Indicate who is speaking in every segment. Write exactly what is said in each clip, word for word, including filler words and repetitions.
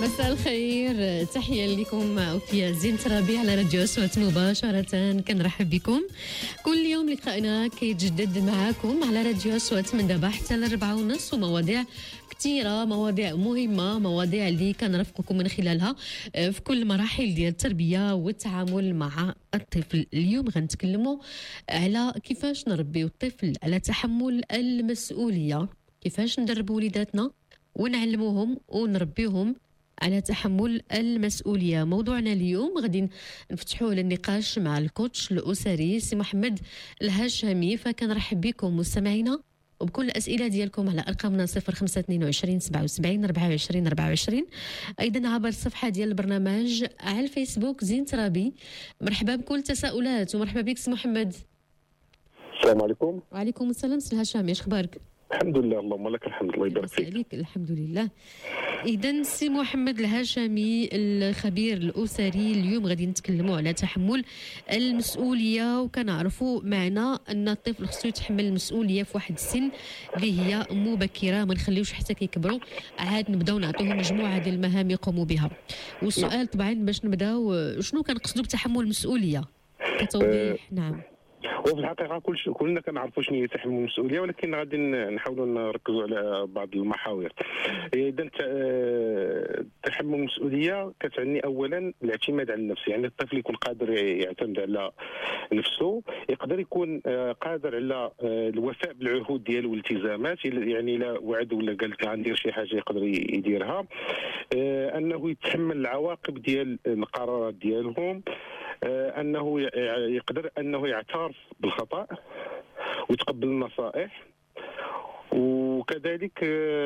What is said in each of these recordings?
Speaker 1: مساء الخير، تحية لكم وفي زينة ربيع على راديو أصوات مباشرة. كنرحب بكم كل يوم، لقائنا كيتجدد معكم على راديو أصوات من دابا حتى الأربعة ونص، ومواضيع كثيرة، مواضيع مهمة، مواضيع اللي كنرافقكم من خلالها في كل مراحل ديال التربية والتعامل مع الطفل. اليوم غنتكلموا على كيفاش نربيو الطفل على تحمل المسؤولية، كيفاش ندربوا وليداتنا ونعلموهم ونربيهم على تحمل المسؤولية. موضوعنا اليوم غادي نفتحوه للنقاش مع الكوتش الأسري سي محمد الهاشمي، فكنرحب بكم مستمعينا وبكل الأسئلة ديالكم على أرقامنا صفر خمسة اثنين وعشرين سبعة وسبعين أربعة وعشرين أربعة وعشرين، أيضا عبر الصفحة ديال البرنامج على الفيسبوك زين ترابي. مرحبا بكل التساؤلات ومرحبا بك سي محمد.
Speaker 2: السلام عليكم.
Speaker 1: وعليكم السلام سي الهاشمي، اش اخبارك؟
Speaker 2: الحمد لله، اللهم لك الحمد، الله يبارك فيك.
Speaker 1: عليك الحمد لله. إذا سي محمد الهاشمي الخبير الأسري، اليوم غادي نتكلموا على تحمل المسؤولية، وكنعرفوا معنى أن الطفل خصو يتحمل المسؤولية في واحد السن اللي هي مبكرة، ما نخليوش حتى كيكبروا عاد نبداو نعطيهم مجموعة ديال المهام يقوموا بها. والسؤال طبعا باش نبداو، شنو كنقصدوا بتحمل المسؤولية كتوضيح؟ أه نعم.
Speaker 2: وفي الحقيقه كلش كلنا كنعرفوا شنو هي تحمل المسؤوليه، ولكن غادي نحاولوا نركزوا على بعض المحاور. اذا تحمل المسؤوليه كتعني اولا الاعتماد على النفس، يعني الطفل يكون قادر يعتمد على نفسه، يقدر يكون قادر على الوفاء بالعهود ديالو والالتزامات، يعني لا وعد ولا قال لك غندير شي حاجه يقدر يديرها، انه يتحمل العواقب ديال القرارات ديالهم، انه يقدر انه يعترف بالخطا ويتقبل النصائح، وكذلك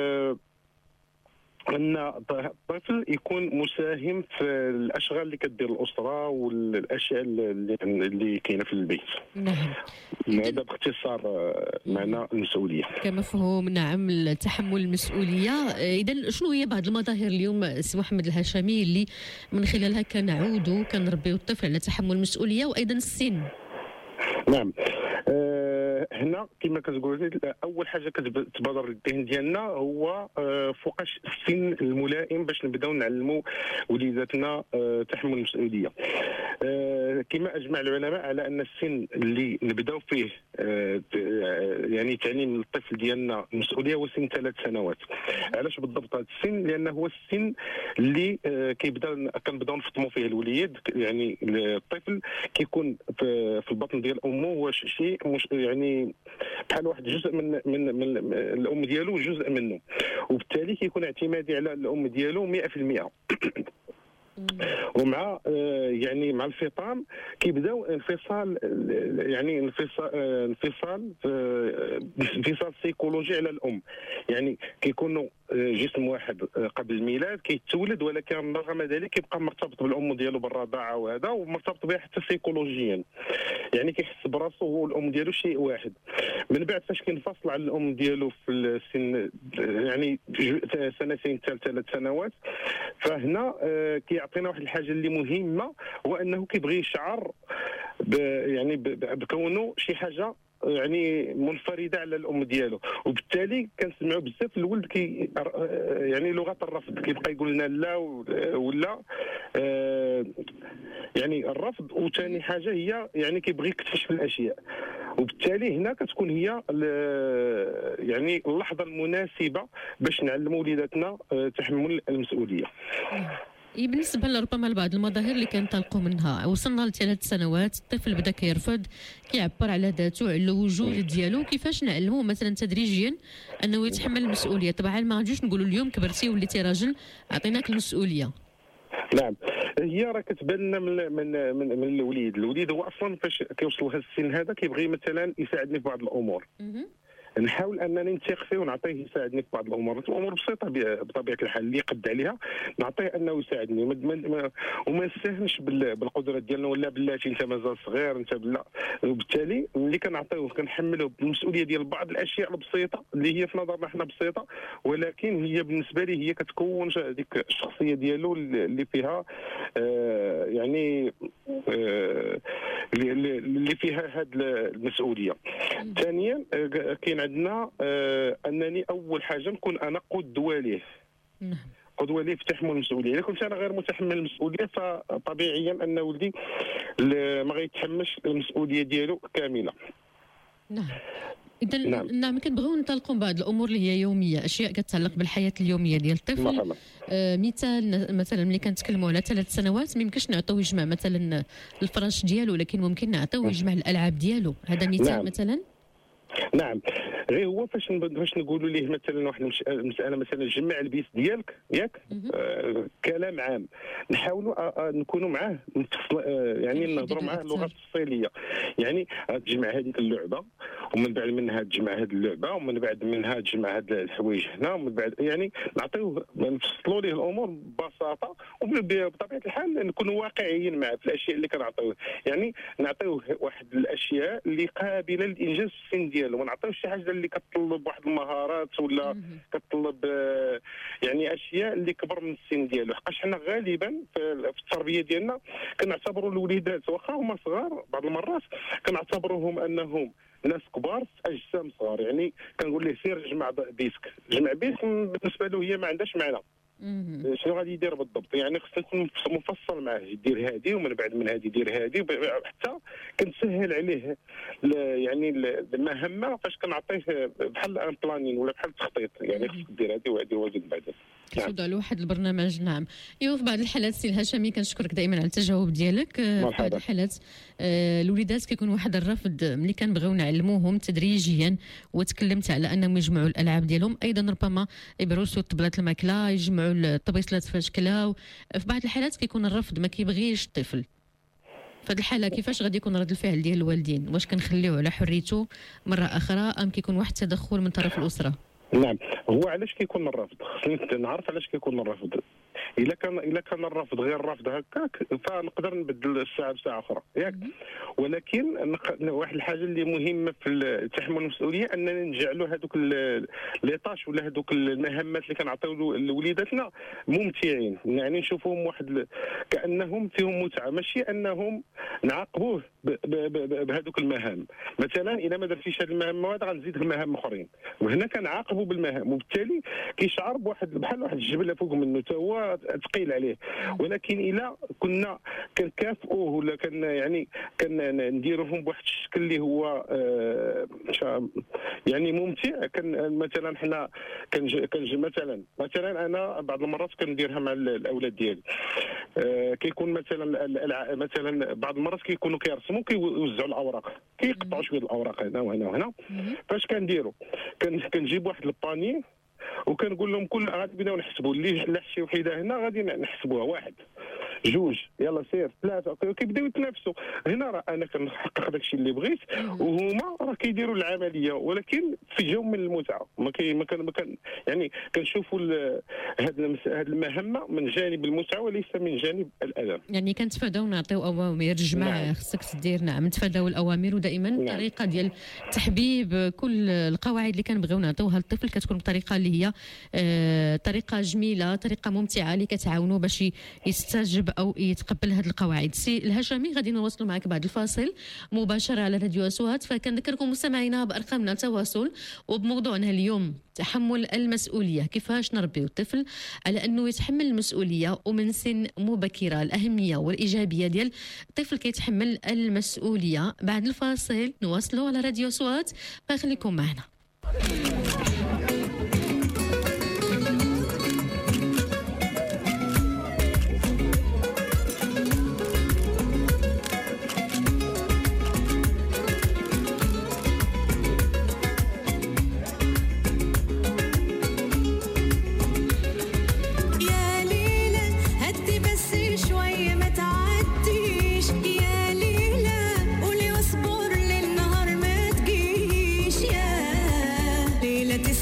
Speaker 2: ان الطفل يكون مساهم في الاشغال اللي كدير الاسره والاشياء اللي اللي كاينه في البيت.
Speaker 1: نعم،
Speaker 2: هذا باختصار معنى المسؤوليه
Speaker 1: كمفهوم. نعم، تحمل المسؤوليه. اذا شنو هي بعض المظاهر اليوم سي محمد الهاشمي اللي من خلالها كنعودوا كنربيو الطفل على تحمل المسؤوليه، وايضا السن؟
Speaker 2: نعم، أه هنا كما كتقول اول حاجه كتبادر للذهن ديالنا هو أه فوقاش السن الملائم باش نبداو نعلموا وليداتنا أه تحمل المسؤوليه. أه كما اجمع العلماء على ان السن اللي نبداو فيه أه يعني تعليم الطفل ديالنا المسؤوليه هو سن ثلاث سنوات. علاش بالضبط هذا السن؟ لانه هو السن اللي أه كيبدا كنبداو نفطموا فيه الوليد، يعني الطفل كيكون في, في البطن ديال امه هو شيء مش يعني بحال واحد جزء من من من الام ديالو، جزء منه، وبالتالي كيكون اعتمادي على الام ديالو مئة في المئة. ومع يعني مع الفطام كيبداو انفصال، يعني انفصال انفصال انفصال سيكولوجي على الام، يعني كيكونوا جسم واحد قبل الميلاد كيتولد، ولكن رغم ذلك كيبقى مرتبط بالام ديالو بالرضاعه وهذا، ومرتبط بها حتى سيكولوجيا، يعني كيحس براسو هو والام ديالو شيء واحد. من بعد فاش كينفصل على الام ديالو في السن يعني سنتين حتى ثلاث سنوات، فهنا كيعطينا واحد الحاجه اللي مهمه، هو انه كيبغي يشعر يعني بكونه شي حاجه يعني منفرده على الام ديالو، وبالتالي كنسمعوا بزاف الولد كي يعني لغه الرفض، كيبقى يقول لنا لا ولا آه يعني الرفض. وثاني حاجه هي يعني كيبغي يكتشف الاشياء، وبالتالي هنا كتكون هي يعني اللحظه المناسبه باش نعلموا وليداتنا تحمل المسؤوليه.
Speaker 1: بالنسبه لربما لبعض المظاهر اللي كنطلقوا منها، وصلنا لثلاث سنوات الطفل بدا كيرفض، كيعبر على ذاته على الوجود ديالو، كيفاش نعلموه مثلا تدريجيا انه يتحمل المسؤوليه؟ طبعا ما غاديش نقولوا اليوم كبرتي وليتي راجل اعطيناك المسؤوليه.
Speaker 2: نعم، هي راه كتبان لنا من من من, من الوليد الوليد هو اصلا فاش كيوصل لهذا السن هذا كيبغي مثلا يساعدني في بعض الامور، نحاول انني نثق فيه ونعطيه يساعدني في بعض الامور، الامور بسيطه بطبيعه الحال اللي يقد عليها نعطيه انه يساعدني، وما نستهنش بالقدرات ديالنا ولا بلاتي انت مازال صغير انت بلا. وبالتالي ملي كنعطيوه كنحملوه بالمسؤوليه ديال بعض الاشياء البسيطه اللي هي في نظرنا حنا بسيطه، ولكن هي بالنسبه لي هي كتكون ديك الشخصيه ديالو اللي فيها آه يعني آه اللي فيها هذه المسؤوليه. ثانيا كاين عندنا آه انني اول حاجه نكون انا قدوه ليه، قدوه لي في تحمل المسؤوليه. اذا كنت انا غير متحمل المسؤوليه فطبيعيا ان ولدي ما غيتحملش المسؤوليه ديالو كامله.
Speaker 1: نعم. إذا نعم, نعم كنبغيو ننطلقوا بعض الامور اللي هي يوميه، اشياء كتعلق بالحياه اليوميه ديال الطفل. آه مثال مثلا ملي كنتكلموا على ثلاث سنوات ما يمكنش نعطيو يجمع مثلا الفراش ديالو، ولكن ممكن نعطيو يجمع الالعاب ديالو. هذا مثال. نعم. مثلا
Speaker 2: نعم غير هو فاش فاش نقولوا ليه مثلا واحد المساله مثلا جمع البيس ديالك ياك آه كلام عام، نحاولوا آه نكونوا معاه آه يعني نهضروا معاه اللغه التفصيليه. يعني تجمع هذيك اللعبه ومن بعد منها تجمع هذه اللعبه ومن بعد منها تجمع هاد الحوايج هنا ومن بعد يعني نعطيوه نفصلوا ليه الامور ببساطه وبطبيعه الحال نكونوا واقعيين معاه في الاشياء اللي كنعطيوه. يعني نعطيوه واحد الاشياء اللي قابله للانجاز في السن ديالو، ما نعطيوش شي حاجه اللي كتطلب واحد المهارات ولا كتطلب يعني اشياء اللي كبر من السن ديالو. حقاش حنا غالبا في التربيه ديالنا كنعتبروا الوليدات واخا هما صغار بعض المرات كنعتبروهم انهم ناس كبار في اجسام صغار. يعني كنقول ليه سير جمع ديسك، جمع ديسك بالنسبه له هي ما عندهاش معنى. شنو غادي يدير بالضبط؟ يعني خصنا نكون مفصل معاه، دير هذه ومن بعد من هذه دير هذه، حتى كنسهل عليه يعني المهمه فاش كنعطيه بحال ان بلانين ولا بحال التخطيط. يعني خصك دير هذه وهذه وهذه من بعد
Speaker 1: كتوضع له واحد البرنامج. نعم. ايوا في بعض الحالات سي الهاشمي كنشكرك دائما على التجاوب ديالك. في بعض الحالات آه الوليدات كيكون واحد الرفض ملي كنبغيو نعلموهم تدريجيا، وتكلمت على انهم يجمعوا الالعاب ديالهم، ايضا ربما يبرسوا طبلات الماكله، يجمعوا الطبيصلات في شكلها. في بعض الحالات كيكون الرفض ما كيبغيش الطفل. في هذه الحاله كيفاش غادي يكون رد الفعل ديال الوالدين؟ واش كنخليوه على حريته مره اخرى ام كيكون واحد التدخل من طرف الاسره؟
Speaker 2: نعم هو علاش كيكون الرفض؟ خصني نعرف علاش كيكون الرفض. الا كان الا كان الرفض غير الرفض هكاك فنقدر نبدل الساعه بساعه اخرى ياك. ولكن واحد الحاجه اللي مهمه في تحمل المسؤوليه اننا نجعلوا هذوك لي طاش ولا هذوك المهمات اللي كنعطيو لوليداتنا ممتعين. يعني نشوفوهم واحد كانهم فيهم متعه، ماشي انهم نعاقبوه بهذوك المهام. مثلا اذا ما درتيش هذه المهمه هذا غنزيد مهام اخرين، وهنا كنعاقبوا بالمهام وبالتالي كيشعر بواحد بحال واحد الجبل فوق منه حتى هو ثقيل عليه. ولكن الا كنا كنكافئوه ولا كان يعني كنديروهم بواحد الشكل اللي هو آه يعني ممتع، كان مثلا حنا كنجي مثلا مثلا انا بعض المرات كنديرها مع الاولاد ديالي. آه كيكون مثلا مثلا بعض المرات كيكونوا كيرسموا كيوزعوا الاوراق، كيقطعوا شويه الاوراق هنا وهنا وهنا. فاش كنديروا كنجيب واحد الباني وكنقول لهم كل غادي نبداو نحسبوا اللي لاح شي وحده هنا غادي نحسبوها واحد جوج يلا سير ثلاثه، كيبداو يتنافسوا. هنا راه انا كنحقق داكشي اللي بغيت وهما راه كيديروا العمليه، ولكن في جو من المتعه. ما كاين ما كان يعني كنشوفوا هذه هذه المهمه من جانب المتعه وليس من جانب الالم.
Speaker 1: يعني كنتفاداو نعطيو اوامر جمع نعم. خصك تدير. نعم نتفاداو الاوامر، ودائما نعم. الطريقه ديال تحبيب كل القواعد اللي كنبغيو نعطيوها للطفل كتكون بطريقه اللي هي آه طريقه جميله، طريقه ممتعه اللي كتعاونوا باش يستجب او يتقبل هذه القواعد. سي الهاشمي غادي نواصلوا معك بعد الفاصل مباشره على راديو أصوات. فكنذكركم مستمعينا بارقامنا التواصل وبموضوعنا اليوم تحمل المسؤوليه، كيفاش نربيو الطفل على انه يتحمل المسؤوليه ومن سن مبكره، الاهميه والايجابيه ديال الطفل كيتحمل المسؤوليه. بعد الفاصل نواصلوا على راديو أصوات، فخليكم معنا.
Speaker 3: ليلة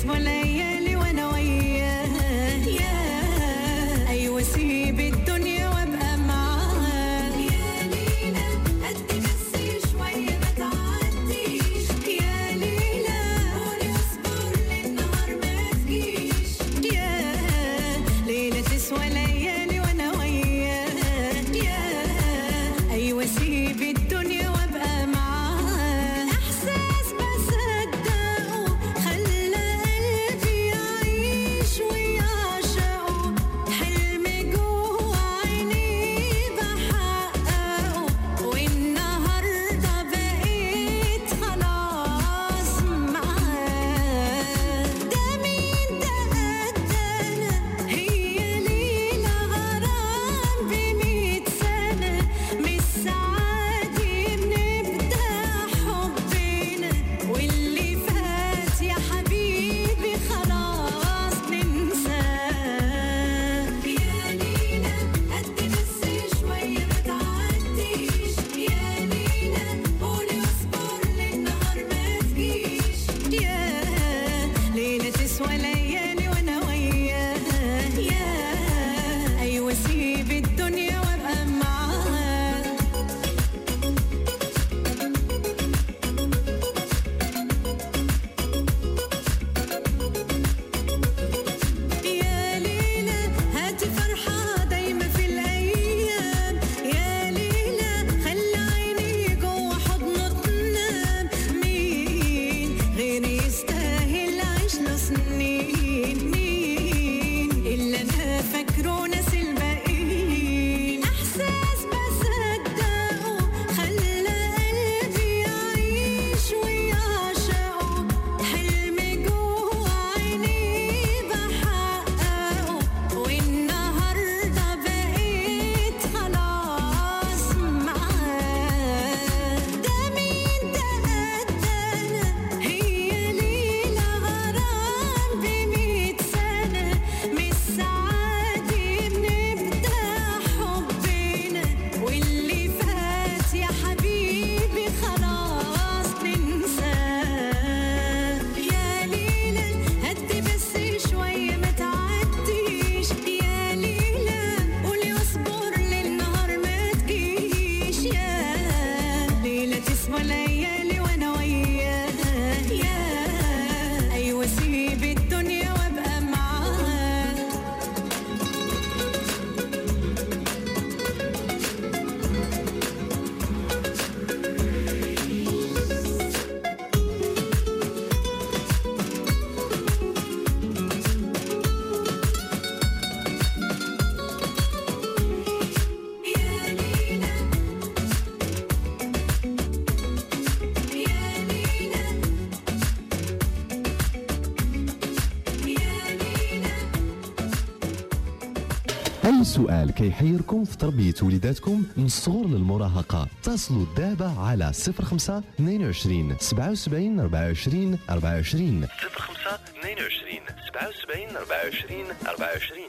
Speaker 3: أي سؤال كيحيركم في تربية وليداتكم من الصغر للمراهقة اتصلوا دابا على صفر خمسة اثنين وعشرين سبعة وسبعين أربعة وعشرين أربعة وعشرين
Speaker 4: صفر خمسة اثنين وعشرين سبعة وسبعين أربعة وعشرين أربعة وعشرين.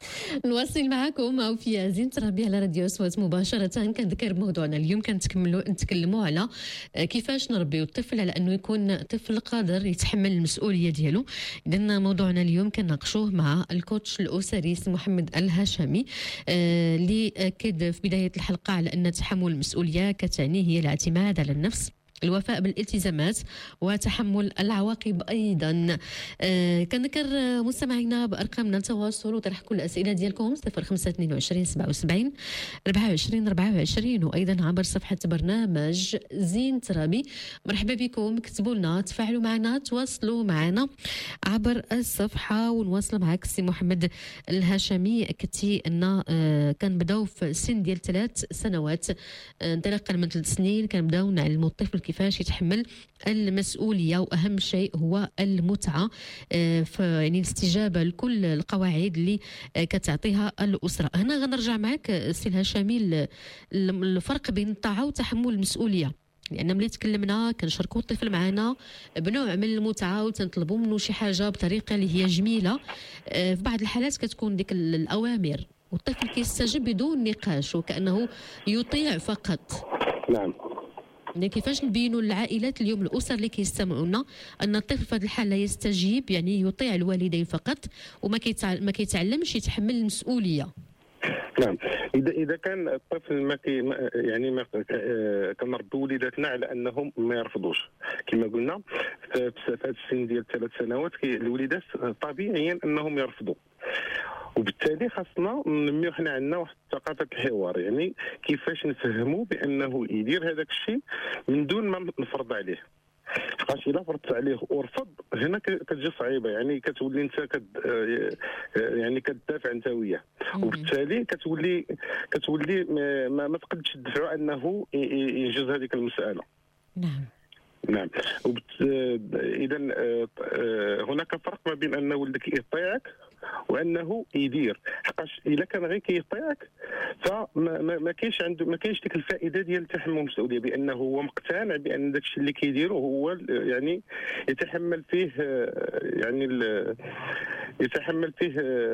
Speaker 1: نواصل معكم أو في زين تربية على راديو أصوات مباشرة. كنذكر بموضوعنا اليوم كنتكملوا نتكلموا على كيفاش نربيو الطفل على أنه يكون طفل قادر يتحمل المسؤولية ديالو. إذن موضوعنا اليوم كنناقشوه مع الكوتش الأسري سي محمد الهاشمي اللي أكد في بداية الحلقة على أن تحمل المسؤولية كتعني هي الاعتماد على النفس، الوفاء بالالتزامات وتحمل العواقب أيضا. آه كنذكر مستمعينا بأرقامنا التواصل وطرح كل الأسئلة ديالكم صفر خمسة اثنين وعشرين سبعة وسبعين أربعة وعشرين أربعة وعشرين وأيضا عبر صفحة برنامج زين ترابي. مرحبا بكم، كتبوا لنا، تفاعلوا معنا، تواصلوا معنا عبر الصفحة ونواصل معك سي محمد الهاشمي. أكدتي أن آه كنبداو في سن ديال ثلاث سنوات آه انطلاقا من ثلاث سنين كنبداو نعلموا الطفل كيفاش يتحمل المسؤولية، وأهم شيء هو المتعة يعني الاستجابة لكل القواعد اللي كتعطيها الأسرة. هنا غنرجع معك سي الهاشمي الفرق بين الطاعة وتحمل المسؤولية، لأن ملي تكلمنا كنشاركوا الطفل معنا بنوع من المتعة وتنطلبوا منه شي حاجة بطريقة اللي هي جميلة. في بعض الحالات كتكون ديك الأوامر والطفل كيستجيب بدون نقاش وكأنه يطيع فقط.
Speaker 2: نعم.
Speaker 1: كيفاش نبينوا للعائلات اليوم الاسر اللي كيستمعونا ان الطفل في هذه الحاله يستجيب، يعني يطيع الوالدين فقط وما ما كيتعلمش يتحمل المسؤوليه؟
Speaker 2: نعم، اذا اذا كان الطفل ما كي يعني ما كنربوا وليداتنا على انهم ما يرفضوش كما قلنا في هذا السن ديال ثلاث سنوات الوليدات طبيعيا انهم يرفضوا، وبالتالي خاصنا ننميو حنا عندنا واحد ثقافه الحوار، يعني كيفاش نفهموا بانه يدير هذاك الشيء من دون ما نفرض عليه. حقاش الا فرضت عليه ورفض هنا كتجي صعيبه، يعني كتولي انت كد يعني كتدافع انت وياه، وبالتالي كتولي كتولي ما, ما تقدش تدفعوا انه ينجز هذيك المساله.
Speaker 1: نعم
Speaker 2: نعم. اذا هناك فرق ما بين ان ولدك يطيعك وانه يدير، حقاش الا كان غير كيطيعك فما ما كاينش عنده ما كاينش ديك الفائده ديال تحمل المسؤوليه، بانه هو مقتنع بان داك الشيء اللي كيديره هو يعني يتحمل فيه يعني يتحمل فيه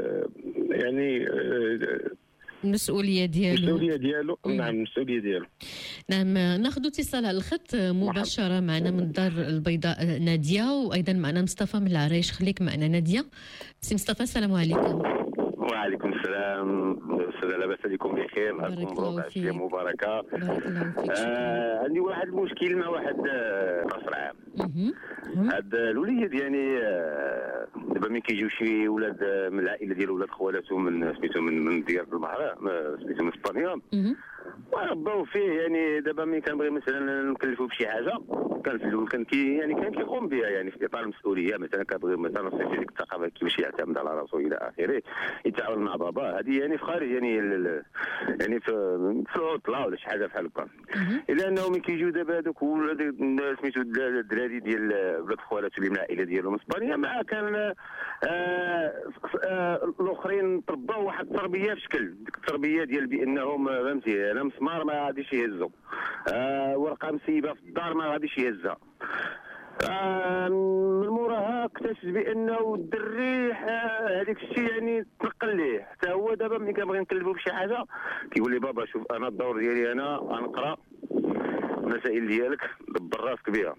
Speaker 2: يعني
Speaker 1: المسؤوليه ديالو
Speaker 2: المسؤوليه ديالو نعم المسؤوليه ديالو.
Speaker 1: نعم، ناخذ اتصال على الخط مباشره معنا من الدار البيضاء ناديه، وايضا معنا مصطفى من العريش. خليك معنا ناديه. سي مصطفى السلام عليكم.
Speaker 5: وعليكم السلام استاذ، لاباس عليكم بخير؟
Speaker 1: بارك الله فيك.
Speaker 5: مباركه.
Speaker 1: بارك الله فيك.
Speaker 5: آه عندي واحد المشكل مع واحد قصر عام. هاد الوليد يعني دابا ملي كيجيو شي ولاد من العائله ديال ولاد خوالاتهم من سميتو من من ديار المهرة سميتو من اسبانيا ورباو فيه، يعني دابا ملي كنبغي مثلا نكلفو بشي حاجه كان في الاول كان كي يعني كان كيقوم بها يعني في اطار المسؤوليه، مثلا كنبغي مثلا نصيفط ديك الثقافه كيفاش يعتمد على راسو الى اخره، يتعاون مع باباه. هذه يعني في خارج يعني يعني في في العطله ولا شي حاجه بحال هكا. الا انه ملي كيجيو دابا هذوك ولاد سميتو الدراري ديال ولاد خوالاتو اللي من العائله ديالهم اسبانيا مع كان آه آه الاخرين ترباو واحد التربيه في شكل، ديك التربيه ديال بانهم فهمتي انا مسمار ما غاديش يهزو، آه ورقه مسيبه في الدار ما غاديش يهزها. آه من موراها اكتشف بانه الدري هذاك الشيء يعني تنقل ليه، حتى هو دابا ملي كنبغي نكلفو بشي حاجه كيقول لي بابا شوف انا الدور ديالي انا غنقرا المسائل ديالك دبر راسك بها.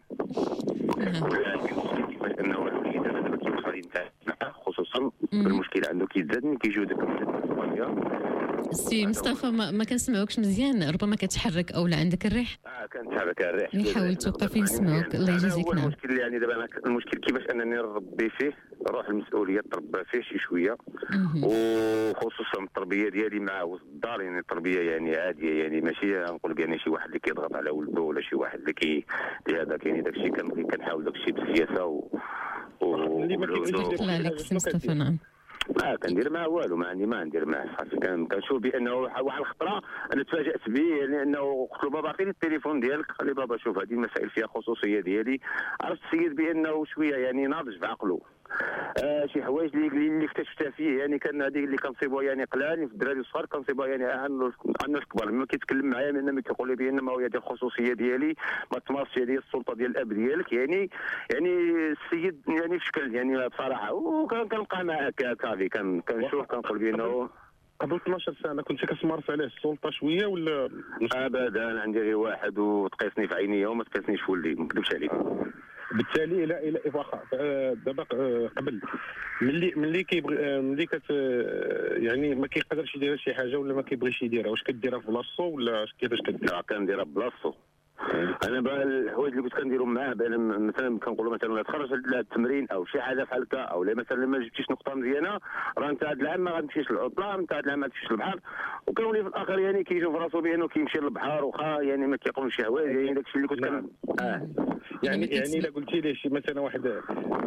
Speaker 5: كيفاش انه الوليد دابا كيوصل ينتهي خصوصا المشكل عنده كيتزاد ملي كيجيو داك الولاد.
Speaker 1: سي مصطفى ما, ما كنسمعوكش مزيان، ربما كتحرك او لا عندك الريح.
Speaker 5: اه كنتحرك الريح.
Speaker 1: نحاول توقفي نسمعوك. الله يجازيك. نعم.
Speaker 5: المشكل يعني دابا المشكل كيفاش انني نربي فيه روح المسؤوليه تربى فيه شي شويه، وخصوصا التربيه ديالي معاه في الدار، يعني التربيه يعني عاديه، يعني ماشي نقول بان شي واحد اللي كيضغط على ولده ولا شي واحد اللي كي هذاك، يعني داك الشيء كنحاول داك الشيء بالسياسه و
Speaker 2: اللي ما كيقولش
Speaker 1: عليك سي مصطفى. نعم.
Speaker 5: ما كندير معاه والو، ما عندي ما ندير معاه. كنشوف بانه واحد الخطره انا تفاجات به، لانه قلت له بابا عطيني التليفون ديالك، قال لي بابا شوف هذه المسائل فيها خصوصيه ديالي. عرفت السيد بانه شويه يعني ناضج في عقله، آه شي حوايج اللي اللي اكتشفتها فيه، يعني كان هذيك اللي كنصيبوها يعني قلال في الدراري الصغار، كنصيبوها يعني عن الناس الكبار. لما كيتكلم معايا من ما كيقول لي بان ما هو هذه الخصوصيه ديالي، ما تمارسش هذه السلطه ديال الاب ديالك، يعني يعني السيد يعني في شكل يعني بصراحه. وكنبقى معاه كافي، كنشوف كنقول بانه
Speaker 2: قبل اثناش سنه كنت كتمارس عليه السلطه شويه ولا؟
Speaker 5: ابدا، عندي غير واحد وتقيسني في عينيا وما تقيسنيش في ولدي، ما نكذبش عليك.
Speaker 2: بالتالي الى الى واخا دابا قبل ملي ملي كيبغي ملي كت يعني ما كيقدرش يدير شي حاجه ولا ما كيبغيش يديرها، واش كديرها في بلاصتو ولا كيفاش كديرها؟
Speaker 5: كنديرها بلاصتو. انا بقى الحوايج اللي كنت كنديرهم معاه مثلا كنقولوا مثلا تخرج لهذا التمرين او شي حاجه بحال هكا، او مثلا ما جبتيش نقطه مزيانه راه انت هذا العام ما غتمشيش للعطله، انت هذا العام ما تمشيش للبحر. وكنولي في الاخر يعني كيشوف راسو بانه كيمشي للبحر واخا يعني ما كيقومش شي حوايج، يعني داكشي اللي كنت كن اه
Speaker 2: يعني يعني الا قلتي ليه شي مثلا واحد آه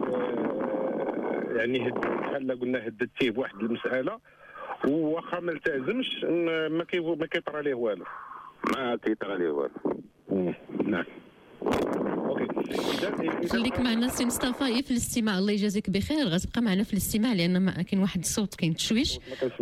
Speaker 2: يعني بحال قلنا هددتيه بواحد المساله وواخا ما التزمش ما كي ما كيطرى ليه والو،
Speaker 5: ما كيطرى ليه والو.
Speaker 2: نعم.
Speaker 1: خليك معنا سي مصطفى في الاستماع. الله يجازيك بخير، غتبقى معنا في الاستماع لان ما كاين واحد الصوت كاين تشويش،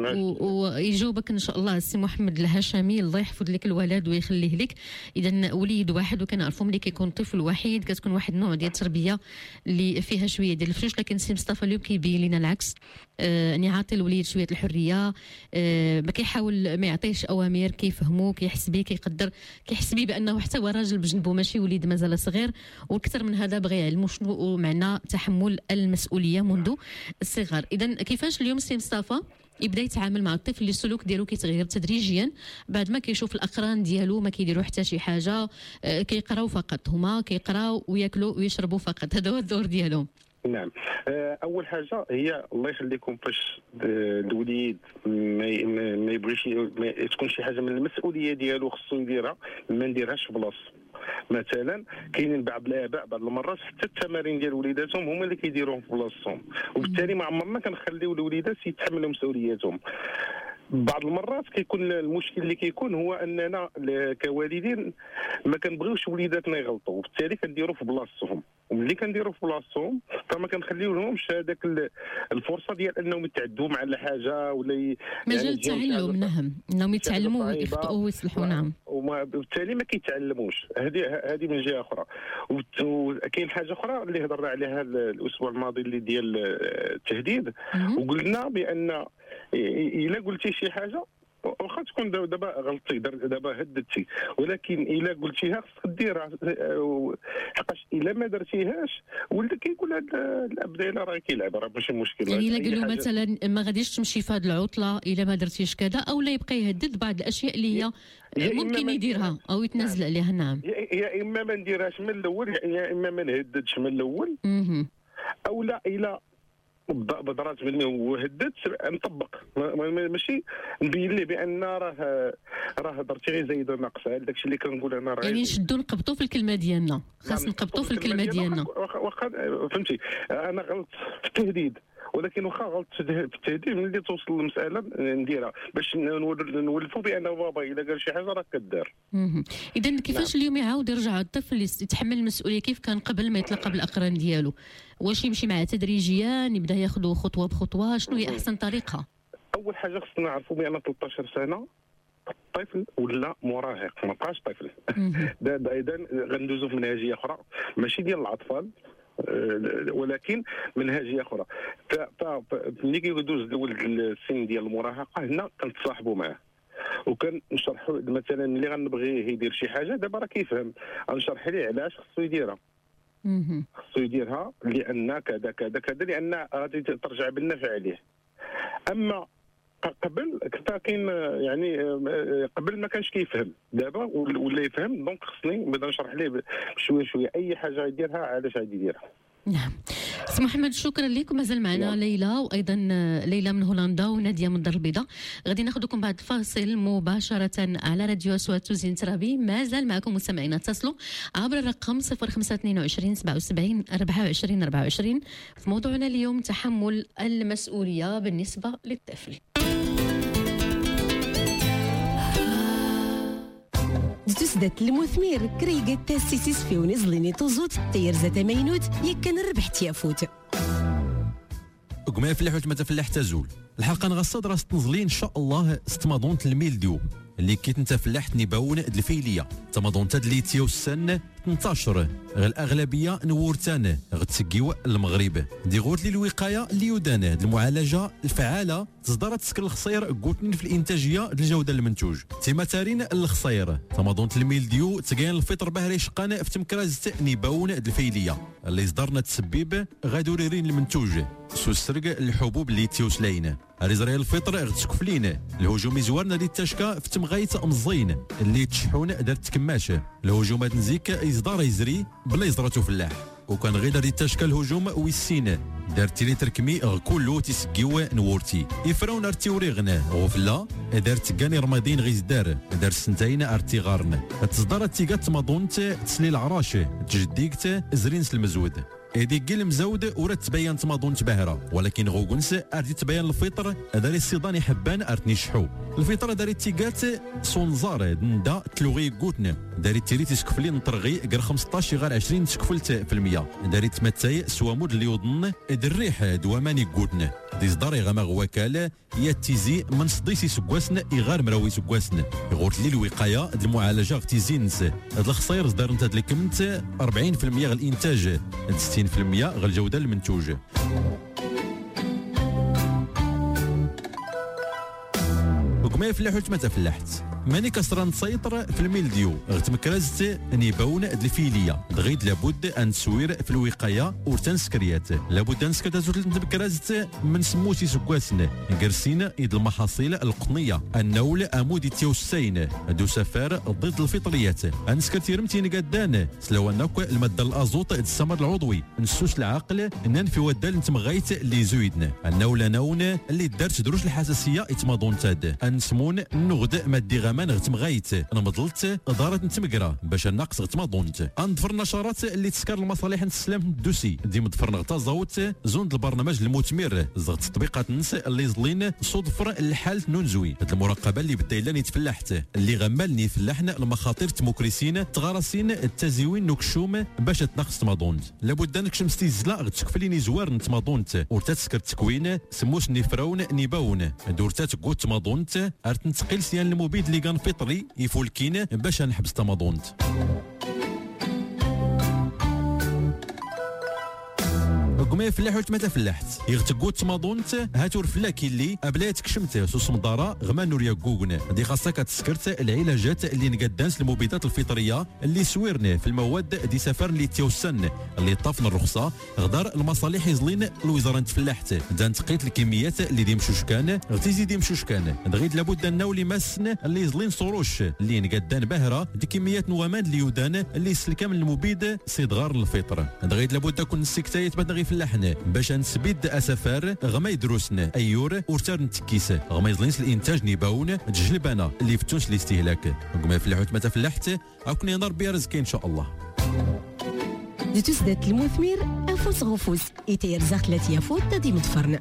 Speaker 1: ويجاوبك ان شاء الله السي محمد الهاشمي. الله يحفظ لك الولد ويخليه لك. اذا وليد واحد وكنعرفوا ملي كيكون طفل وحيد كتكون واحد النوع ديال التربيه اللي فيها شويه ديال الفشوش، لكن سي مصطفى اليوم كيبين لنا العكس. آه اني عاطي الوليد شويه الحريه، آه ما كيحاول ما يعطيش اوامر، كيفهمو كيحس بيه كيقدر كيحس بيه بانه حتى هو راجل بجنبه ماشي وليد مازال صغير. واكثر من هذا بغى يعلموا شنو معنى تحمل المسؤوليه منذ الصغر. اذا كيفاش اليوم سي مصطفى يبدا يتعامل مع الطفل اللي السلوك ديالو كيتغير تدريجيا بعد ما كيشوف الاقران ديالو ما كيديروا حتى شي حاجه، كيقراو فقط، هما كيقراو وياكلوا ويشربوا فقط، هذا هو الدور ديالهم.
Speaker 2: نعم. اول حاجه هي الله يخليكم باش الوليد ما يبغيش تكون شي حاجه من المسؤوليه ديالو خصو يديرها، ما نديرهاش في بلاصتو. مثلا كاينين بعض الاباء بعض المرات حتى التمارين ديال وليداتهم هما اللي كيديروهم في بلاصتهم، وبالتالي ما عمرنا كنخليو الوليدات يتحملوا مسؤولياتهم. بعض المرات كيكون المشكل اللي كيكون هو اننا كوالدين ما كنبغيوش وليداتنا يغلطوا، وبالتالي كنديروا في بلاصتهم، وملي كنديروا في بلاصتهم فما كنخليو لهمش هذاك الفرصه ديال انهم يتعدوا مع الحاجه ولا ي...
Speaker 1: مجال التعلم. نعم، انهم يتعلموا ويخطئوا ويصلحوا. نعم،
Speaker 2: وبالتالي ما كيتعلموش. هذه هذه من جهه اخرى. وكاين حاجه اخرى اللي هضرنا عليها الاسبوع الماضي اللي ديال التهديد، وقلنا بان الا قلتي شي حاجه واخا تكون دابا غلطتي دابا هددتي، ولكن الا قلتيها خصك ديرها، حقاش الا ما درتيهاش ولد كيقول هذا الاب ديالنا راه كيلعب، راه ماشي مشكل.
Speaker 1: يعني الا قالوا مثلا ما غاديش تمشي في هذه العطله الا ما درتيش كذا، او لا يبقى يهدد بعض الاشياء اللي هي ممكن يديرها او يتنازل عليها. نعم،
Speaker 2: يا اما ما نديرهاش من الاول، يا اما ما نهددش من الاول، او لا الا بدرات مني وهددت نطبق، ماشي نبين ليه بان راه راه هضرتي غير زايد وناقص. داكشي اللي كنقول انا راه
Speaker 1: يعني نشدوا نقبطوا في الكلمه ديالنا، خاص نقبطوا في الكلمه ديالنا.
Speaker 2: واخا فهمتي انا غلط في التهديد، ولكن واخا غلط في التهديد ملي توصل المساله نديرها باش نولفوا بان بابا الا قال شي حاجه راه كدار.
Speaker 1: اذا كيفاش اليوم يعاود يرجع الطفل يتحمل المسؤوليه كيف كان قبل ما يتلقى بالاقران ديالو؟ واش يمشي معاه تدريجيا، يبدا ياخذوا خطوه بخطوه؟ شنو هي احسن طريقه؟
Speaker 2: اول حاجه خصنا نعرفوا بان ثلاثطاش سنه طفل ولا مراهق، ما بقاش طفل. اذا غندوزو في منهجيه اخرى ماشي ديال الاطفال، ولكن منهجيه اخرى. ملي كيدوز الولد السن ديال المراهقه هنا كنتصاحبوا معاه وكنشرحوا مثلا ملي غنبغيه يدير شي حاجه دابا راه كيفهم، غنشرح ليه علاش خصو يديرها. خصو يديرها لان كذا كذا كذا، لان غادي ترجع بالنفع عليه. اما قبل كنت كاين يعني قبل ما كانش كيفهم، دابا ولا يفهم، دونك خصني نبدا نشرح ليه بشويه شويه اي حاجه يديرها علاش غادي يديرها.
Speaker 1: نعم سي محمد، شكرا لك. مازال معنا نعم. ليلى، وايضا ليلى من هولندا وناديه من الدار البيضاء. غادي ناخذكم بعد الفاصل مباشره على راديو اصوات زين ترابي. مازال معكم مستمعينا، اتصلوا عبر الرقم صفر خمسة اثنين وعشرين سبعة وسبعين أربعة وعشرين أربعة وعشرين. في موضوعنا اليوم تحمل المسؤوليه بالنسبه للطفل.
Speaker 6: تسدت المثمير كريقة تاسيسيس في ونزليني توزوت تيرزة مينوت يكن الربح تيافوت.
Speaker 7: وكما فلاح وما فلاح تزول الحلقه نغصد راس تنزلي ان شاء الله ستماضون الميل ديو اللي كي انت فلاح نباون الفيليه تماضون تاد لي تيو السن ثمانية عشر غير الاغلبيه نورتان غتسقيو المغرب دي غوت لي الوقايه اللي يدان المعالجه الفعاله تصدرت تسكر الخصير قوتني في الانتاجيه الجوده المنتوج تيماتارين الخصير تماضون الميل ديو تقين الفطر بهري شقان في تمكراز نباون الفيليه اللي صدرنا تسبيب غادوريرين المنتوج سو السرق الحبوب اللي تيوسلاين ريزري الفطر غتكفلين الهجوم زوارنا اللي تشكا في تمغيت مزين اللي تشحون دارت كماشه الهجومات نزيك يصدر يزري بلا يزراتو فلاح وكان غير دارت تشكا الهجوم ويسين دارت لي تركمي كله تسقيو نورتي يفراون ارتيوري غنا غفلا دارت كاني رمادين غيزدار دار سنتين ارتي غارن تصدر تيقات ماضونت تسلي العراش تجديكت زرين المزود ايدي قل مزود ورا تبين تماضون تباهره ولكن غوغنس اردي تبين الفطر داري السيضاني حبان ارتني شحو الفطر داري تيقات سونزار ندا تلوغي قوتنا داري تيري تسكفلي نطرغي غير خمسطاش غير عشرين تسكفلت في المية داري تمتاي سوامود اللي يوضن الريح دواماني قوتنا دي صداري غما وكاله يا تيزي من صديسي سكواسن يغار مراوي سكواسن يغورت لي الوقايه د المعالجه تيزينس هاد الخصير صدار انت اللي كمت أربعين في المية غير الانتاج ستين في المية غير الجوده المنتوج وكما يفلح وما تفلحت ماني كسران تسيطر في الميل ديو غتمكرزت نيباون الفيليه دغيد لابد ان تسوير في الوقايه ورتنسكريات لابد ان سكرتازوت المكرزت من سموتي سكواسن قرسين يد المحاصيل القطنيه النول امود تيوسين دو سفار ضد الفطريات ان سكرتيرمتي نقدان سلو انك الماده الازوت السمر العضوي نسوس العقل ننفي ودال نتمغيت اللي زويدنا النول نون اللي دارت دروش الحساسيه يتماضون تاد ان سمون نغد مادي غمان غتمغايت انا مضلت دارت نتمقرا باش النقص غتماضونت انظفر النشرات اللي تسكر المصالح السلام الدوسي ديما ضفرنا غتازاوت زون البرنامج المثمر زغت تطبيقات الناس اللي زلين صدفر الحال نونزوي هاد المراقبه اللي بدايلاني تفلحت اللي غمالني فلاحنا المخاطر تموكريسين تغارسين التزيوين نكشوم باش تنقص تماضونت لابد انك شمستي الزلا غتكفليني زوار نتماضونت ورتاتسكر التكوين سموش نفراون نيباون دورتات قوت تماضونت ارت نتقيل سيان المبيد اللي كان فطري يفولكين باش نحبس تماضونت كما يفلح وما تفلحت يغتقو تماضونت هاتور فلاكي اللي ابلايتك شمته سوس مدارا غما نوريا كوغن دي خاصك تسكرت العلاجات اللي نقدانس المبيدات الفطريه اللي سويرنا في المواد دي سفر اللي تيوسن اللي طافنا الرخصه غدار المصالح يزلين الوزاره تفلحت دا نتقيت الكميات اللي دي مشوشكان غتيزي دي مشوشكان دغيت لابد انه اللي ماسن اللي يزلين صروش اللي نقدان باهره دي كميات نواماد اللي يودان اللي سلكا من المبيد صدغار الفطر دغيت لابد كون السكتايت بدغي فلاحنا باش نسبيد اسفار غما يدروسنا ايور ورتار نتكيس غما يزلينس الانتاج نيباون تجلبانا اللي فتونش الاستهلاك كما فلاحوت ما تفلحت اكون ينضر بيا رزقي ان شاء الله
Speaker 6: دي تسدات المثمر انفوس غفوس يتير زاخت لاتيا فوت دي متفرن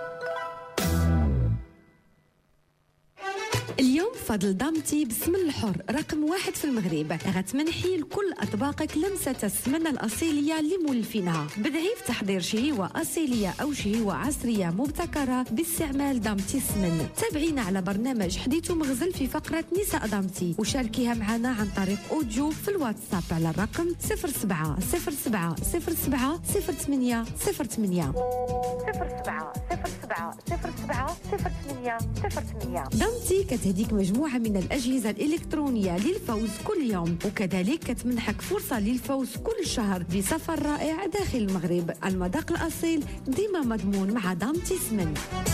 Speaker 8: اليوم فضل دامتي بالسمن الحر رقم واحد في المغرب غتمنحي لكل اطباقك لمسه السمنه الاصيليه اللي مولفينها بدعي في تحضير شهيوه اصيليه او شهيوه عصريه مبتكره باستعمال دامتي السمن تابعينا على برنامج حديث مغزل في فقره نساء دامتي وشاركيها معنا عن طريق اوديو في الواتساب على الرقم صفر سبعة صفر سبعة صفر سبعة صفر ثمانية صفر ثمانية صفر سبعة صفر سبعة صفر سبعة صفر ثمانية صفر ثمانية. دامتي كتهديك مجموعة من الأجهزة الإلكترونية للفوز كل يوم وكذلك كتمنحك فرصة للفوز كل شهر بسفر رائع داخل المغرب. المذاق الأصيل ديما مضمون مع دامتي سمن.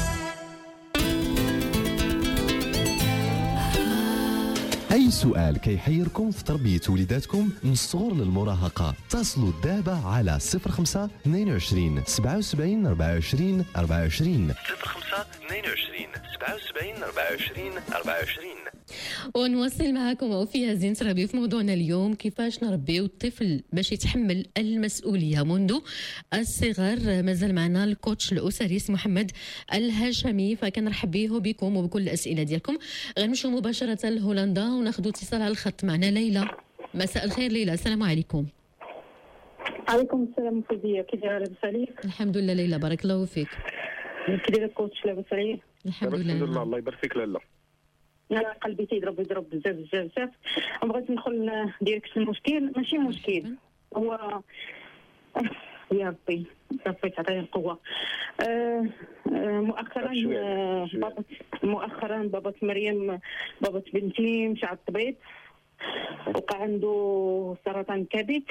Speaker 3: أي سؤال كيحيركم في تربية وليداتكم من الصغر للمراهقة اتصلوا دابا على صفر خمسة اثنين وعشرين سبعة وسبعين أربعة وعشرين أربعة وعشرين
Speaker 4: صفر خمسة اثنين وعشرين سبعة وسبعين أربعة وعشرين أربعة وعشرين.
Speaker 1: ونواصل معكم وفيها زين تربيه في موضوعنا اليوم كيفاش نربيو الطفل باش يتحمل المسؤوليه منذ الصغر. مازال معنا الكوتش الاسري اسمه محمد الهاشمي فكنرحب به بكم وبكل الاسئله ديالكم. غنمشيو مباشره لهولندا وناخذ اتصال على الخط. معنا ليلى. مساء الخير ليلى. السلام عليكم.
Speaker 9: عليكم السلام فوزيه كي دايره؟ لاباس عليك؟
Speaker 1: الحمد لله ليلى بارك الله فيك.
Speaker 9: كي دايره كوتش لاباس عليا؟
Speaker 1: الحمد
Speaker 2: الحمد لله
Speaker 1: لله.
Speaker 2: الله يبارك فيك لالا.
Speaker 9: انا قلبي تيضرب يضرب بزاف بزاف بزاف. بغيت ندخل ديريكت المشكل، ماشي مشكل هو يا ربي ربي تعطيني القوه. آه آه مؤخرا آه بابا مؤخرا بابا مريم بابا بنتي مشى على الطبيب، وقع عنده سرطان كبد،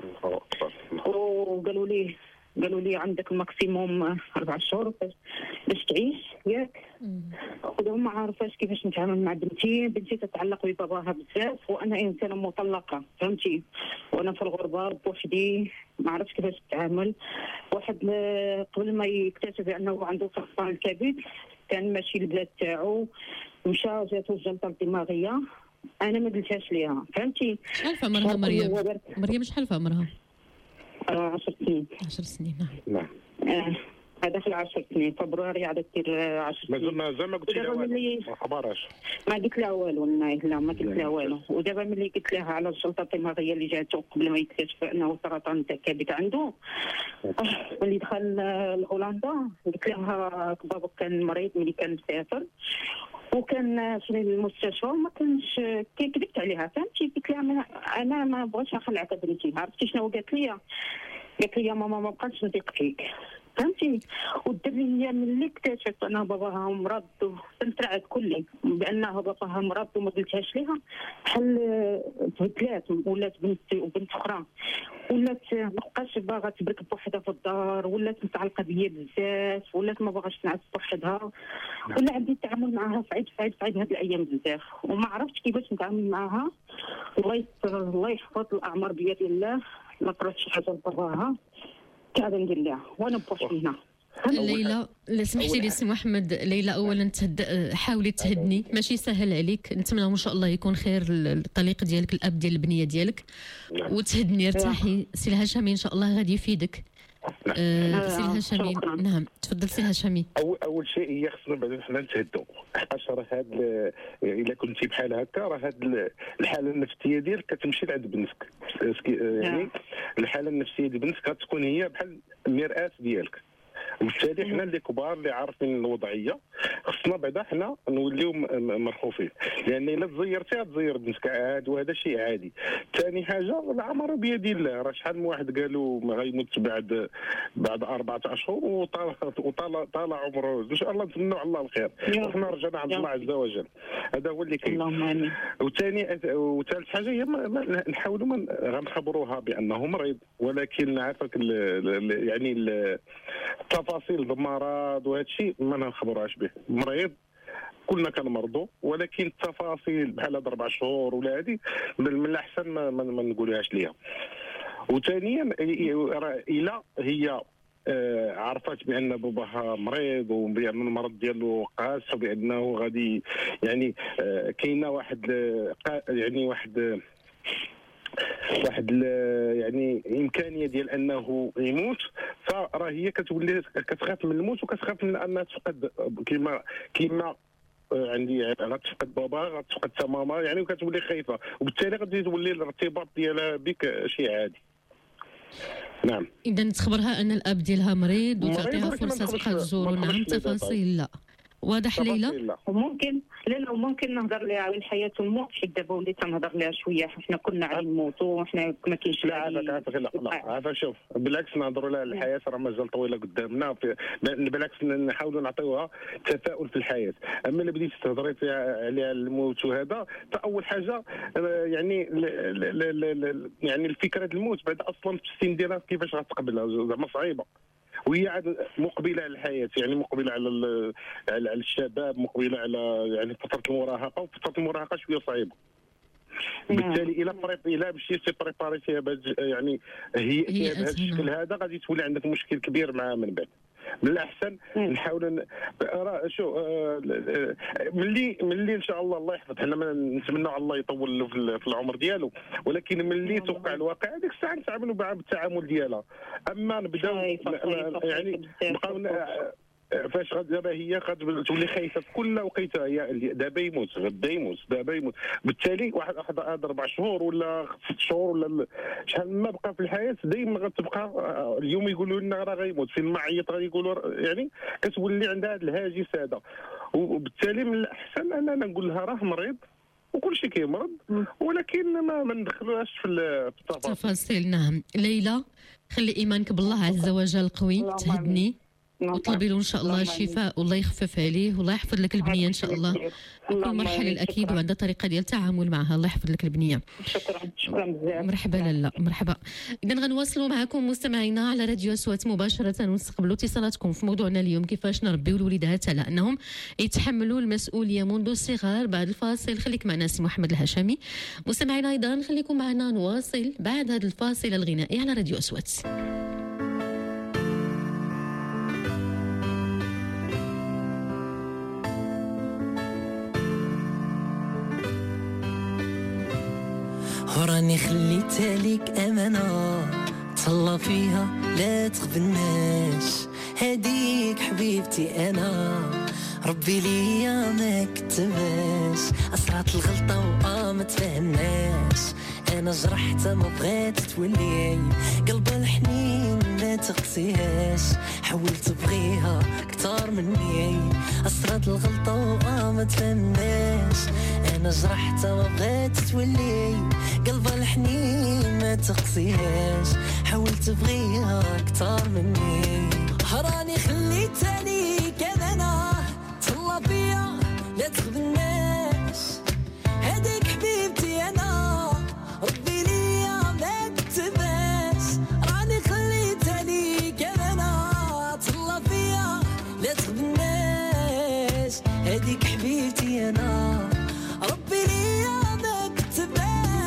Speaker 9: وقالوا لي قالوا لي عندك الماكسيموم أربع شهور باش تعيش ياك. ودابا ما عارفاش كيفاش نتعامل مع بنتي. بنتي تتعلق بباباها بزاف، وانا انسانه مطلقه فهمتي، وانا في الغربه بوحدي ما عرفتش كيفاش نتعامل. واحد قبل ما يكتشف انه عنده سرطان الكبد كان ماشي البلاد تاعو، مشى جاتو الجلطه الدماغيه. انا ما قلتهاش ليها فهمتي.
Speaker 1: شحال في عمرها مريم؟ مريم شحال في عمرها؟
Speaker 9: عشر سنين.
Speaker 1: عشر سنين
Speaker 2: نعم.
Speaker 9: آه. هذا في العشر سنين فبراير عاد دير عشر سنين.
Speaker 2: مازال مازال ما قلت لها والو ما خبرهاش.
Speaker 9: ما قلت لها والو لا ما قلت لها والو. ودابا ملي قلت لها على الجلطه الدماغيه اللي جاتو قبل ما يكتشف انه سرطان تاع الكبد عنده، ملي دخل لهولندا قلت لها بابا كان مريض ملي كان مسافر وكان في المستشفى وما كانش كذبت عليها فهمتي. قلت لها انا ما بغيتش نخلع بنتي. عرفتي شنو قالت لي؟ قالت لي ماما ما بقاش نثق فيك فهمتي. ودار لي ملي اكتشفت ان باباها مرض تنترعد كلي بانه باباها مرض وما قلتهاش ليها، بحال تبدلات ولات بنت وبنت اخرى، ولات ما بقاش باغا تبرك بوحدها في الدار، ولات متعلقه بيا بزاف، ولات ما باغاش تنعس بوحدها، ولا عندي التعامل معها صعيب صعيب صعيب هاد الايام بزاف، وما عرفتش كيفاش نتعامل معها. الله يستر الله يحفظ الاعمار بيد الله. ما قرات شي حاجه لباباها قاعده ندير لها وانا بوحدي هنا.
Speaker 1: ليلى سمحتي لي سي محمد. ليلى اولا تهد... حاولي تهدني، ماشي سهل عليك. نتمنى ان شاء الله يكون خير الطريق ديالك الاب ديال البنيه ديالك، وتهدني ارتاحي. سي الهاشمي ان شاء الله غادي يفيدك. آه سي الهاشمي نعم تفضل سي الهاشمي.
Speaker 2: اول اول شيء هي خصنا بعدا حنا نتهدوا، حقاش راه هاد الا كنتي بحال هكا راه هاد الحاله النفسيه ديالك كتمشي لعند بنتك. يعني الحاله النفسيه ديال بنتك غتكون هي بحال المرآة ديالك، وبالتالي حنا اللي كبار اللي عارفين الوضعيه خصنا بعدا حنا نوليو مرخوفين، لان الا تزيرتي غتزير بنتك عاد، وهذا شيء عادي. ثاني حاجه العمر بيد الله، راه شحال من واحد قالوا ما غيموت بعد بعد اربعه اشهر وطال وطال طال عمره. ان شاء الله نتمنوا على الله الخير وحنا رجعنا عند الله عز وجل. هذا هو اللي كاين.
Speaker 9: اللهم امين.
Speaker 2: وثاني وثالث حاجه هي نحاولوا غنخبروها بانه مريض، ولكن عافاك يعني التفاصيل المرض وهذا الشيء ما نخبروهاش به. مريض كلنا كنمرضوا، ولكن التفاصيل بحال هاد اربع شهور ولا هذه من الاحسن ما, ما, ما نقولوهاش ليها. وثانيا الى هي آه عرفت بان باباها مريض وبان المرض ديالو قاس، وبانه غادي يعني آه كاينه واحد آه يعني واحد واحد يعني امكانيه ديال انه يموت، فراه هي كتولي كتخاف من الموت وكتخاف من انها تفقد كما كما عندي غتفقد بابا غتفقد حتى ماما يعني، وكتولي خايفه، وبالتالي غادي تولي الارتباط ديالها بك شيء عادي. نعم.
Speaker 1: اذا تخبرها ان الاب ديالها مريض وتعطيها فرصه تبقى تزور. نعم تفاصيل لا واضح ليلى.
Speaker 9: وممكن لا لا وممكن نهضر لها على الحياه والموت، حيت دابا وليت نهضر لها شويه. حنا كنا على الموت وحنا ما كاينش.
Speaker 2: لا عافاك عافاك لا لا عافاك شوف بالعكس نهضروا لها على الحياه، راه مازال طويله قدامنا. بالعكس نحاولوا نعطيوها تفاؤل في الحياه. اما اللي بديتي تهضري فيها على الموت وهذا، فاول حاجه يعني يعني الفكره ديال الموت بعد اصلا في السن ديالها كيفاش غتقبلها زعما صعيبه، وهي عاد مقبله على الحياه، يعني مقبله على على الشباب، مقبله على يعني فتره المراهقه، وفتره المراهقه شويه صعيبه. بالتالي الى بريب الى مشيتي تي بريباري فيها يعني هي بهذا الشكل هذا غادي تولي عندك مشكل كبير معها من بعد. من الاحسن نحاول راه شو ملي ملي ان شاء الله الله يحفظ، حنا نتمنوا على الله يطول له في العمر ديالو، ولكن ملي توقع الواقع هذيك الساعه نتعاملوا معها بالتعامل ديالها. اما نبداو يعني نبقاو فاش غد دابا هي غتولي خايفه في كل وقيته، هي دابا يموت غدا يموت دابا يموت، بالتالي واحد واحد اربع شهور ولا ست شهور ولا شحال ما بقى في الحياه دائما غتبقى اليوم يقولوا لنا راه غيموت، فين ما عيط غادي يقولوا، يعني كتولي عندها هذا الهاجس هذا. وبالتالي من الاحسن اننا نقول لها راه مريض وكل شيء كيمرض، ولكن ما ما ندخلوهاش في التفاصيل.
Speaker 1: تفاصيل نعم. ليلى، خلي ايمانك بالله عز وجل قوي، تهدني وطلبي له ان شاء الله الشفاء والله يخفف عليه والله يحفظ لك البنيه ان شاء الله. كل مرحله الاكيد وعندها طريقه ديال التعامل معها، الله يحفظ لك البنيه.
Speaker 9: شكرا شكرا بزاف.
Speaker 1: مرحبا لاله، مرحبا. اذا غنواصلوا معكم مستمعينا على راديو أصوات مباشره ونستقبلوا اتصالاتكم في موضوعنا اليوم، كيفاش نربيو الوليدات على انهم يتحملوا المسؤوليه منذ الصغر. بعد الفاصل خليك معنا سي محمد الهاشمي. مستمعينا ايضا خليكم معنا، نواصل بعد هذا الفاصل الغنائي على راديو أصوات.
Speaker 10: وراني خليتها ليك أمانة تهلا فيها لا تغبناش، هديك حبيبتي أنا ربي ليا ما كتباش، أصرات الغلطة وآه ما تفهمناش، أنا جرحتها ما بغات تولي قلب الحنين ما تقسيهاش، حاولت تبغيها كتار مني، أصرات الغلطة وآه ما تفهمناش، أنا جرحتها ما بغات تولي قلب الحنين ما تقسيهاش، حاولت تبغيها كتار مني، هراني خليتها ليك أنا تهلا بيا لا تخدمناش، هديك حبيبتي أنا ربي ليا ما كتباش، راني خليتها ليك أنا تهلا بيا لا تخدمناش، هديك حبيبتي أنا ربي ليا ما كتباش.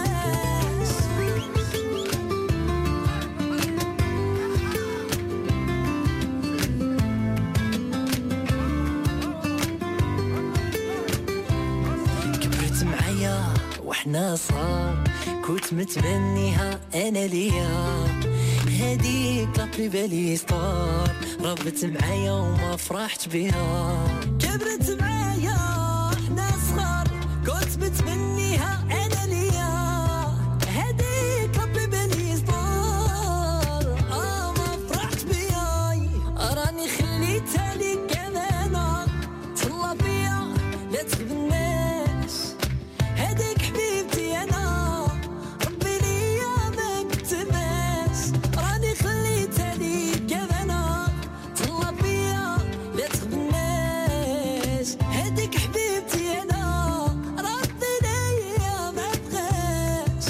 Speaker 10: كبرت معايا واحنا صغار كنت متمنيها انا ليا، هديك لابلي بالي ستار ربت معايا وما فرحت بيها، كبرت معايا احنا صغار كنت متمنيها انا ليا، هديك لابلي بالي ستار اه ما فرحت بيها، راني خليتها ليك انا تهلا بيا لا تخدمناش، هديك حبيبتي انا ربي ليا ما كتباش، راني خليتها ليك انا تهلا بيا لا تخدمناش، هديك حبيبتي انا ربي ليا ما بغاش.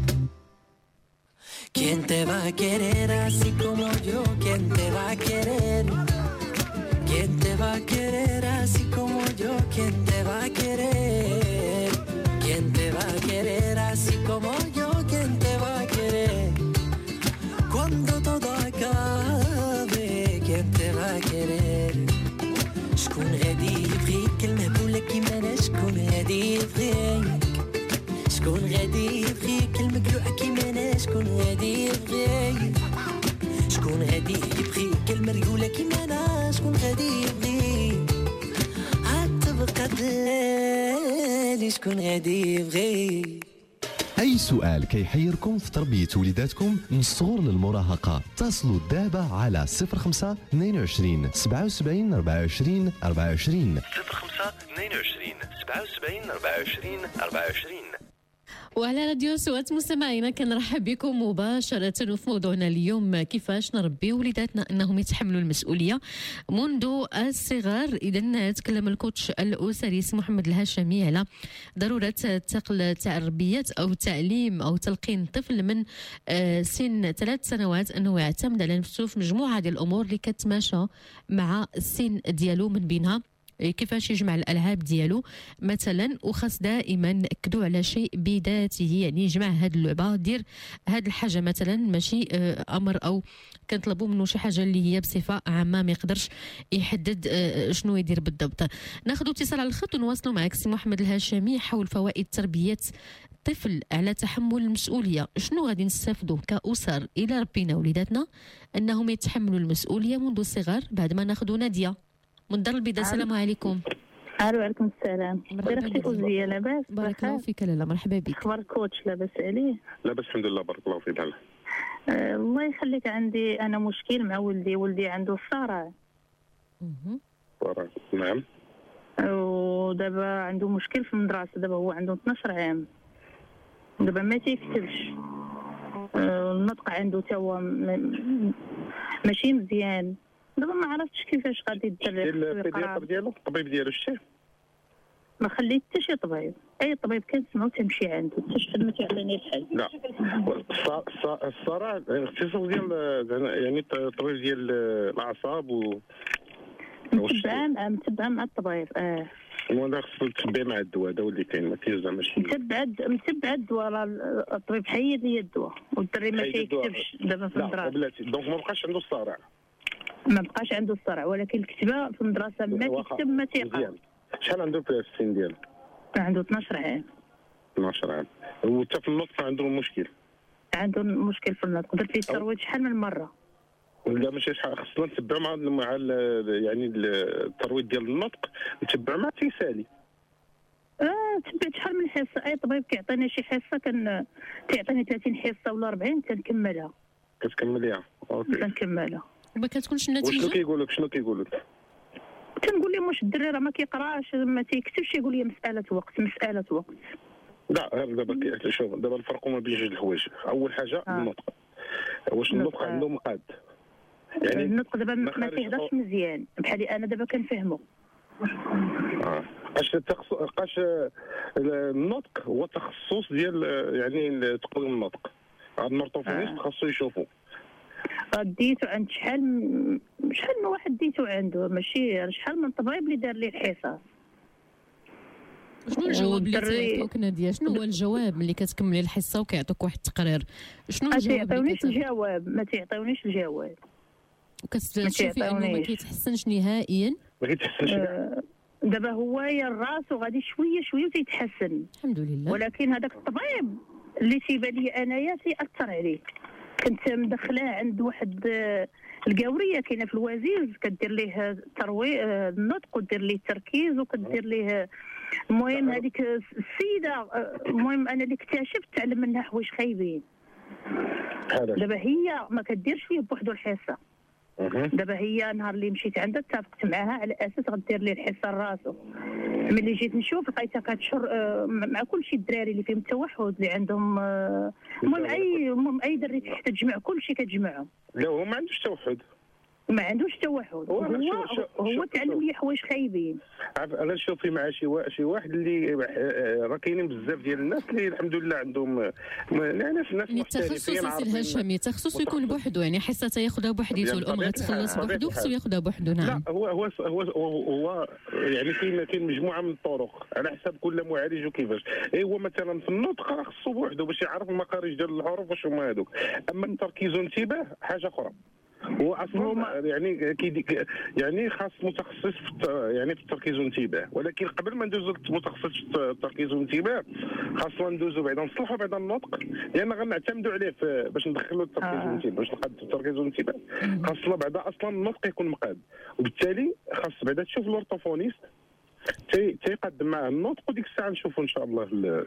Speaker 10: ¿Quién te va a querer así como yo? ¿Quién te va a querer? ¿Quién te va a querer así como yo? ¿Quién te va a querer? ¿Quién te va a querer así como yo? ¿Quién te va a querer? Cuando todo acabe, ¿quién te va a querer? شكون غادي يبغيك المهبولة كيما أنا؟ شكون غادي يبغيك؟ شكون غادي يبغيك المقلوعة كيما أنا؟ شكون غادي يبغيك؟ شكون غادي يبغيك المريولة كيما أنا؟ شكون غادي يبغيك؟ عاد تبقى دلالي شكون غادي يبغيك؟
Speaker 3: أي سؤال كيحيركم في تربية وليداتكم من الصغر للمراهقة، اتصلوا دابا على صفر خمسة اثنين وعشرين سبعة وسبعين أربعة وعشرين أربعة وعشرين
Speaker 4: صفر خمسة اثنين وعشرين سبعة وسبعين أربعة وعشرين أربعة وعشرين.
Speaker 1: وعلى راديو أصوات مستمعينا كنرحب بكم مباشرة وفي موضوعنا اليوم، كيفاش نربي وليداتنا انهم يتحملوا المسؤوليه منذ الصغر. اذا تكلم الكوتش الاسري سي محمد الهاشمي على ضروره تربيه او تعليم او تلقين طفل من سن ثلاث سنوات انه يعتمد على نفسه في مجموعه ديال الامور اللي كتماشى مع السن ديالو، من بينها كيفاش يجمع الالعاب ديالو مثلا، وخاص دائما ناكدوا على شيء بذاته، يعني يجمع هاد اللعبه، دير هاد الحاجه مثلا، ماشي امر او كنطلبوا منه شي حاجه اللي هي بصفه عامه ما يقدرش يحدد شنو يدير بالضبط. ناخذ اتصال على الخط ونواصلوا معك سي محمد الهاشمي حول فوائد تربيه الطفل على تحمل المسؤوليه. شنو غادي نستافدوا كاسر الى ربينا وليداتنا انهم يتحملوا المسؤوليه منذ الصغر؟ بعد ما ناخذوا ناديه. من الدار البيضاء. السلام عليكم.
Speaker 11: الو عليكم السلام.
Speaker 1: مرحبا
Speaker 11: دايره اختي فوزيه لاباس؟
Speaker 1: بارك الله فيك لاله، مرحبا بك.
Speaker 11: اخبار الكوتش لاباس عليه؟
Speaker 2: لاباس الحمد لله بارك الله فيك.
Speaker 11: آه الله يخليك، عندي انا مشكل مع ولدي ولدي عنده الصرع.
Speaker 2: صرع نعم.
Speaker 11: ودابا عنده مشكل في المدرسه، دابا هو عنده اثناش عام، دابا ما تيكتبش. آه النطق عنده تا هو ماشي مزيان. دابا ما عرفتش كيفاش غادي يدير
Speaker 2: البيدياتر ديالو، الطبيب ديالو شتيه؟
Speaker 11: ما خليت حتى شي طبيب، اي طبيب كنسمعو تمشي عنده، حتى شحال ما تعطيني الحل.
Speaker 2: لا الصرع الاختصاص ديال يعني الطبيب ديال الاعصاب و
Speaker 11: متبعه متبعه مع الطبيب. اه
Speaker 2: وانا خصو تتبع مع الدواء، هذا هو اللي كاين، ما كاينش زعما شي
Speaker 11: متبع متبع الدواء. راه الطبيب حيد لي الدواء والدري ما كيكتبش دابا في المدرسه.
Speaker 2: لا بلاتي، دونك ما بقاش عنده الصرع،
Speaker 11: ما بقاش عنده الصرع، ولكن الكتابه في المدرسه ما كيكتب ما تيقرا.
Speaker 2: شحال عنده في السن ديالو؟
Speaker 11: عنده اثناش عام.
Speaker 2: اثناش عام. وحتى في النطق عنده مشكل؟
Speaker 11: عنده مشكل في النطق، درت ليه الترويض شحال من مره.
Speaker 2: لا ماشي شحال، خصنا نتبعوا مع مع يعني الترويض ديال النطق، نتبعوا مع تيسالي.
Speaker 11: اه تبعت شحال من حصه، اي طبيب كيعطينا شي حصه كان تيعطيني ثلاثين حصه ولا أربعين تنكملها.
Speaker 2: كتكمليها؟ اوكي
Speaker 11: تنكملها.
Speaker 1: وما كتكونش النتيجه؟
Speaker 2: شنو كيقول لك شنو كيقول لك؟
Speaker 11: تنقول لهم واش الدري راه ما كيقراش ما تيكتبش، يقول لي مساله وقت مساله وقت.
Speaker 2: لا غير دابا شوف، دابا الفرق ما بين جوج الحوايج. اول حاجه آه. النطق، واش النطق عنده مقاد؟
Speaker 11: يعني النطق دابا ما تيهضرش مزيان بحالي انا دابا كنفهمو.
Speaker 2: اه اش تخص قاش النطق هو تخصص ديال يعني تقويم النطق، هاد النورتوفونيست آه. خاصو يشوفو.
Speaker 11: ديتو عند شحال شحال من واحد ديتو عنده، ماشي شحال من طبيب اللي دار لي الحصص.
Speaker 1: شنو الجواب اللي تعطوك ناديه؟ شنو هو الجواب ملي كتكملي الحصه وكيعطوك واحد التقرير؟ شنو الجواب؟
Speaker 11: ما تيعطيونيش الجواب، ما تيعطيونيش الجواب.
Speaker 1: وكتشوفي انه ما كيتحسنش نهائيا؟
Speaker 2: ما كيتحسنش.
Speaker 11: آه دابا هو يا راسو غادي شويه شويه وتيتحسن
Speaker 1: الحمد لله،
Speaker 11: ولكن هذاك الطبيب اللي تيبان لي انايا تيأثر عليه. كنت مدخلاه عند واحد القاوريه كاينه في الوزيز، كدير ليه تروي النطق ودير ليه التركيز وكدير ليه. المهم هذيك السيده، المهم انا اللي اكتشفت تعلم منها حوايج خايبين. دابا هي ما كديرش فيه بوحدو الحصه. دابا هي نهار اللي مشيت عندها اتفقت معها على اساس غدير لي الحصه لراسو. ملي جيت نشوف لقيتها كتشر مع كل شيء الدراري اللي فيهم التوحد اللي عندهم. المهم اي المهم اي دري تحت تجمع كل شيء كتجمعهم.
Speaker 2: لا هو ما عندوش توحد،
Speaker 11: ما عندوش توحد، هو هو, هو تعلم لي حوايج خايبين.
Speaker 2: انا نشوفي مع شي واحد شي واحد اللي راه كاينين بزاف ديال الناس اللي الحمد لله عندهم يعني ناس
Speaker 1: التخصص الهشامي تخصص يكون بوحدو، يعني حصه ياخذها بوحديته، الام غتخلص بوحدو خصو ياخذها بوحدو. نعم
Speaker 2: لا هو هو هو هو يعني كاين كاين مجموعه من الطرق على حسب كل معالج وكيفاش. اي هو مثلا في النطق راه خصو بوحدو باش يعرف المخارج ديال الحروف واش هما هذوك، اما التركيز والانتباه حاجه اخرى. هو اصلا يعني كي يعني خاص متخصص في يعني في التركيز والانتباه، ولكن قبل ما ندوزو للمتخصص في التركيز والانتباه خاصنا ندوزو بعدا نصلحوا بعدا النطق، لان غنعتمدوا عليه باش ندخلوا التركيز والانتباه. باش نقاد التركيز والانتباه خاصنا بعدا اصلا النطق يكون مقاد، وبالتالي خاص بعدا تشوف الاورتوفونيست تي تيقدم معاه النطق، وديك الساعه نشوفوا ان شاء الله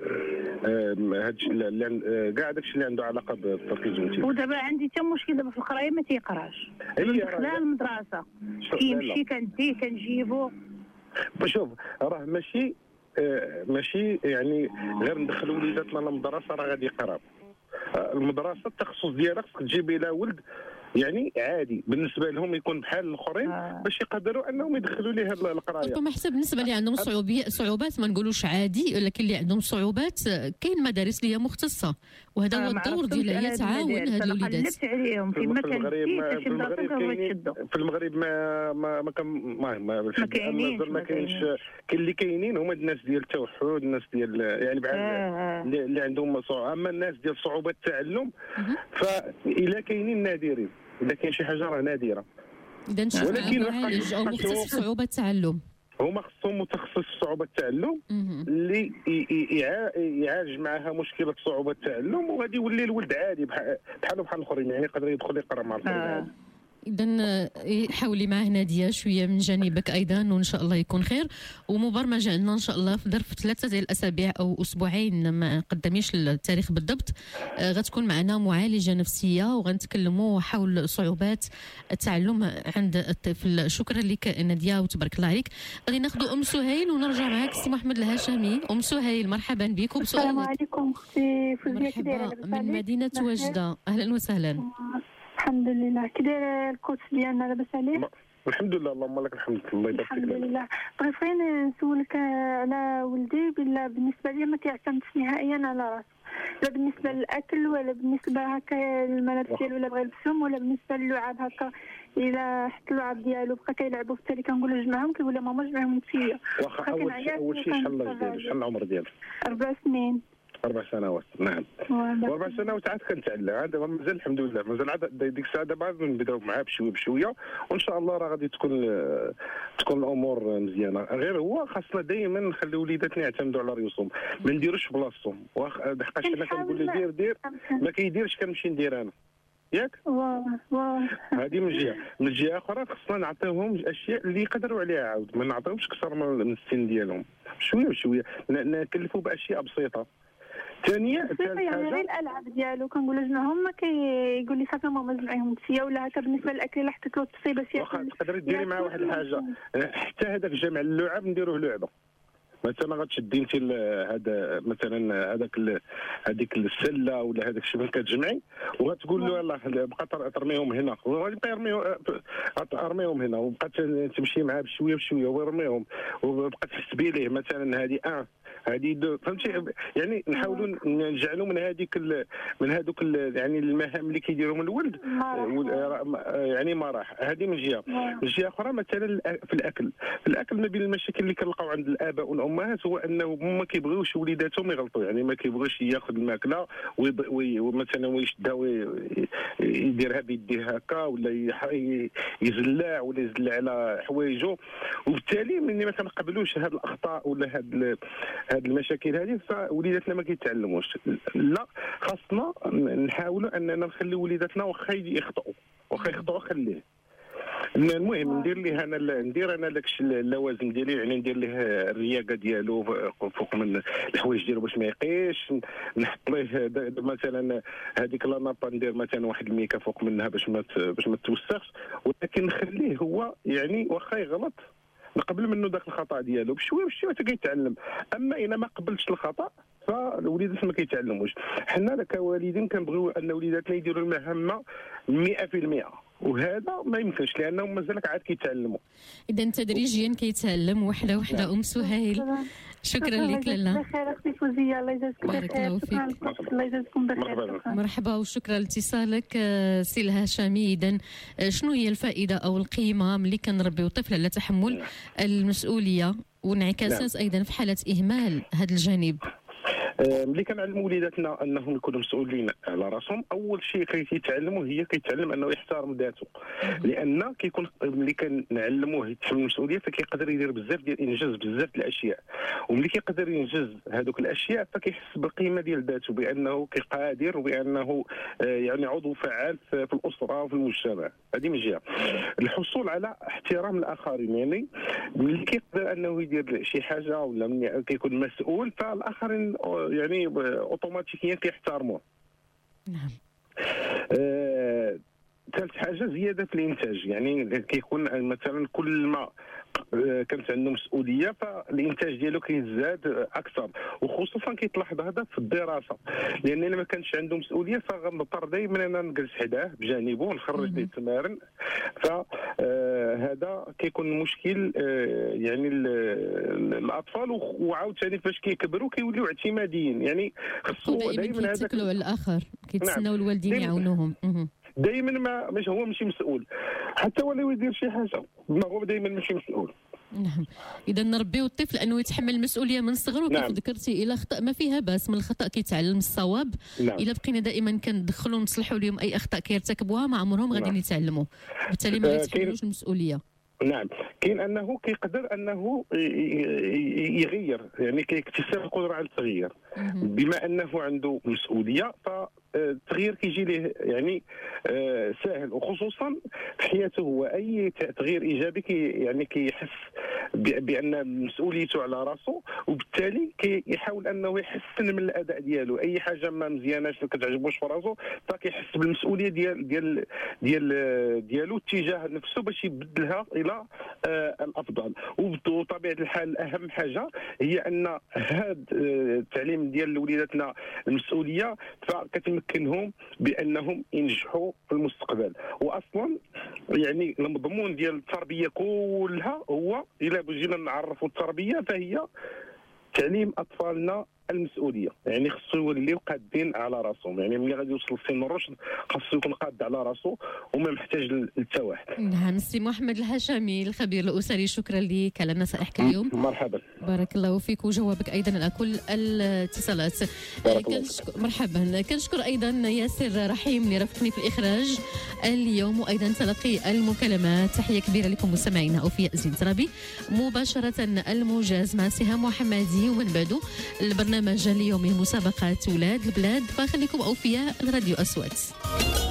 Speaker 2: هذا الشيء كاع داكشي اللي عنده علاقه بالتركيز والانتباه.
Speaker 11: ودابا عندي حتى مشكل دابا في القرايه ما تيقراش. خلال المدرسه كيمشي كنديه كنجيبو.
Speaker 2: شوف راه ماشي آه ماشي يعني غير ندخلوا وليداتنا للمدرسه راه غادي يقرا. آه المدرسه التخصص ديالها خصك تجيبي لها ولد يعني عادي بالنسبه لهم يكون بحال الاخرين آه. باش يقدروا انهم يدخلوا ليه القرايه.
Speaker 1: ربما حتى بالنسبه اللي عندهم صعوبات صعوبات ما نقولوش عادي، ولكن اللي عندهم صعوبات كاين مدارس اللي هي مختصه، وهذا هو
Speaker 11: آه
Speaker 1: الدور ديالها هي تعاون هاد الوليدات.
Speaker 11: قلبت عليهم في مكان
Speaker 2: في المغرب في المغرب ما ما ما كان ما ما كاينينش ما كاينش كاين اللي كاينين هما الناس ديال التوحد، الناس ديال يعني بحال آه. اللي عندهم صعوبة. اما الناس ديال صعوبه التعلم فإلا كاينين نادرين، إذا كاين شي حاجه راه نادره.
Speaker 1: اذا نشوف معالج او مختص في صعوبه التعلم،
Speaker 2: هما خصهم متخصص في صعوبه التعلم اللي يعالج معها مشكله صعوبه التعلم، وغادي يولي الولد عادي بحاله بحال الاخرين، يعني يقدر يدخل يقرا مع الاخرين.
Speaker 1: اذا حاولي معه ناديه شويه من جانبك ايضا وان شاء الله يكون خير. ومبرمجه عندنا ان شاء الله في ظرف ثلاثه ديال الاسابيع او اسبوعين، ما قداميش التاريخ بالضبط، آه غتكون معنا معالجه نفسيه وغنتكلموا حول صعوبات التعلم عند الطفل. شكرا لك ناديه وتبارك الله عليك. غادي ناخذ ام سهيل ونرجع معك سي محمد الهاشمي. ام سهيل مرحبا بك وبسؤالك.
Speaker 12: السلام عليكم اختي فوزيه، كي دايره؟
Speaker 1: مرحبا من مدينه وجده، اهلا وسهلا.
Speaker 12: الحمد لله. كي داير الكوتش ديالنا لاباس عليه؟
Speaker 2: الحمد لله اللهم لك الحمد. الله يبارك فيك.
Speaker 12: الحمد لله. بغيت غير نسولك على ولدي، بلا بالنسبه لي ما كيعتمدش نهائيا على راسو، لا بالنسبه للاكل ولا بالنسبه هكا الملابس ديالو ولا بغى يلبسهم، ولا بالنسبه للعاب هكا الا حط اللعاب ديالو بقى كيلعبوا في التالي كنقول له جمعهم كيقول لي ماما جمعهم فيا.
Speaker 2: واخا اول شيء اول شيء شحال الله ديالو شحال العمر ديالو؟
Speaker 12: اربع سنين.
Speaker 2: أربع سنوات نعم. وأربع سنوات عاد كنتعلم عاد مازال الحمد لله مازال عاد ديك الساعة دابا نبداو معاه بشوية بشوية وإن شاء الله راه غادي تكون تكون الأمور مزيانة. غير هو خاصنا دائما نخلي وليداتنا يعتمدوا على ريوسهم، ما نديروش بلاصتهم، لحقاش أنا كنقول له دير دير ما كيديرش كنمشي ندير أنا. ياك؟
Speaker 12: واه واه
Speaker 2: هذه من جهة، من جهة أخرى خصنا نعطيوهم الأشياء اللي يقدروا عليها عاود، ما نعطيوهمش أكثر من السن ديالهم، شوية بشوية نكلفوا بأشياء بسيطة. ثانيا
Speaker 12: يعني غير الالعاب ديالو كنقول له جمعهم، ما كيقول لي صافي ماما جمعيهم فيا، ولا هكا بالنسبه للاكل الا حطيت له التصيبه شي
Speaker 2: واخا تقدري ديري معاه واحد الحاجه، حتى هذاك جمع اللعب نديروه لعبه. مثلا غتشدي انت هذا مثلا هذاك هذيك السله ولا هذاك الشيء كتجمعي وغتقول له يلاه بقى ترميهم هنا وغادي يبقى يرميهم ارميهم هنا وبقى تمشي معاه بشويه بشويه ويرميهم وبقى تحس به ليه مثلا هذه اه هذه دو فهمتي. يعني نحاولوا نجعلوا من هذيك من هذوك يعني المهام اللي كيديرهم الولد يعني مراح. هذه من جهه. من جهه اخرى مثلا في الاكل في الاكل ما بين المشاكل اللي كنلقاو عند الاباء والامهات هو انه ما كيبغيوش وليداتهم يغلطوا، يعني ما كيبغيش ياخذ الماكله ومثلا ويشدها ويديرها بيديه هكا ولا يزلع ولا يزلع على حوايجه، وبالتالي ملي ما كنقبلوش هذه الاخطاء ولا هذه هذه المشاكل هذه فوليداتنا ما كيتعلموش. لا خاصنا نحاولوا اننا نخلي وليداتنا واخا يخطئوا واخا يخطئوا خليه. المهم ندير ليه انا ندير انا داك اللوازم ديالي، يعني ندير ليه الرياقه ديالو فوق من الحوايج ديالو باش ما يقيش، نحط ليه مثلا هذيك لانابا ندير مثلا واحد الميكا فوق منها باش ما باش ما توسخش، ولكن نخليه هو يعني واخا يغلط نقبل منه ذاك الخطا ديالو بشويه بشويه حتى كيتعلم. اما اذا ما قبلتش الخطا فالوليدات ما كيتعلموش. حنا كوالدين كنبغيو ان وليداتنا يديروا المهمه مئة في المئة وهذا ما يمكنش لانهم مازالك عاد كيتعلموا.
Speaker 1: اذا تدريجيا كيتعلم وحده وحده. ام سهيل شكرا لك لاله.
Speaker 12: بخير اختي فوزيه، الله يجازيك بخير. الله يجازيكم بخير.
Speaker 1: مرحبا وشكرا لاتصالك سي الهاشمي. اذا شنو هي الفائده او القيمه ملي كنربيو طفل على تحمل المسؤوليه وانعكاسات ايضا في حاله اهمال هذا الجانب؟
Speaker 2: ملي كنعلموا وليداتنا انهم يكونوا مسؤولين على راسهم، اول شيء كيتعلموا هي كيتعلم انه يحترم ذاته، لان كيكون ملي كنعلموه يتحمل المسؤوليه فكيقدر يدير بزاف ديال انجاز بزاف د الاشياء، وملي كيقدر ينجز هذوك الاشياء فكيحس بالقيمه ديال ذاته بانه كيقادر وبانه يعني عضو فعال في الاسره وفي المجتمع. هذه من جهه. الحصول على احترام الاخرين، يعني ملي كيقدر انه يدير شي حاجه ولا ملي كيكون مسؤول فالاخرين يعني اوتوماتيكيا كيحترموه.
Speaker 1: نعم.
Speaker 2: آه، ثالث حاجه زياده في الانتاج، يعني كيكون مثلا كل ما كانت عنده مسؤوليه فالانتاج ديالو كيزداد اكثر، وخصوصا كيتلاحظ هذا في الدراسه، لان الا ما كانش عنده مسؤوليه فغنضطر دائما انا نجلس حداه بجانبه ونخرج ليه التمارين، فهذا كيكون مشكل يعني الاطفال، وعاود ثاني فاش كيكبروا كيوليو اعتماديين، يعني خصو
Speaker 1: دائما كيتكلوا على الاخر، كيتسناو الوالدين يعاونوهم.
Speaker 2: دائما ما مش هو ماشي مسؤول، حتى ولو يدير شي حاجه ما هو دائما ماشي مسؤول.
Speaker 1: نعم. اذا نربيو الطفل انه يتحمل المسؤوليه من صغره، كيف نعم. ذكرتي الى خطا ما فيها باس، من الخطا كيتعلم الصواب. نعم. الا بقينا دائما كندخلوا نصلحوا لهم اي اخطاء كيرتكبوها مع عمرهم غادي نعم. يتعلموا، بالتالي ما يتحملوش المسؤوليه.
Speaker 2: نعم. كاين انه كيقدر انه يغير، يعني كيكتسب القدره على التغيير، بما انه عنده مسؤوليه ف التغيير كيجي ليه يعني سهل، وخصوصا في حياته هو اي تغيير ايجابي كي يعني كيحس بان مسؤوليته على راسه، وبالتالي كيحاول انه يحسن من الاداء ديالو. اي حاجه ما مزياناش ما كتعجبوش في راسه فكيحس بالمسؤوليه ديال ديال ديال ديالو تجاه نفسه باش يبدلها الى آه الافضل. وبطبيعه الحال اهم حاجه هي ان هذا التعليم ديال وليداتنا المسؤوليه فكتمكنهم بانهم ينجحوا في المستقبل. واصلا يعني المضمون ديال التربيه كلها هو الا بغينا نعرفوا التربيه فهي تعليم اطفالنا المسؤوليه، يعني خصو يوليو قادين على راسهم، يعني ملي غادي يوصل لسن الرشد خصو يكون قاد على راسه وما محتاج لتا واحد.
Speaker 1: نعم، سي محمد الهشامي الخبير الاسري، شكرا لك على نصائحك اليوم.
Speaker 2: مرحبا.
Speaker 1: بارك الله فيك وجوابك ايضا على كل الاتصالات. كنشكر مرحبا. كنشكر ايضا ياسر رحيم اللي رافقني في الاخراج اليوم، وايضا تلقي المكالمات. تحيه كبيره لكم مستمعينا. اوفياء زين ترابي مباشره الموجز مع سهام محمدي، ومن بعده البرنامج اليومي مسابقات ولاد البلاد. فخليكم اوفياء الراديو اصوات.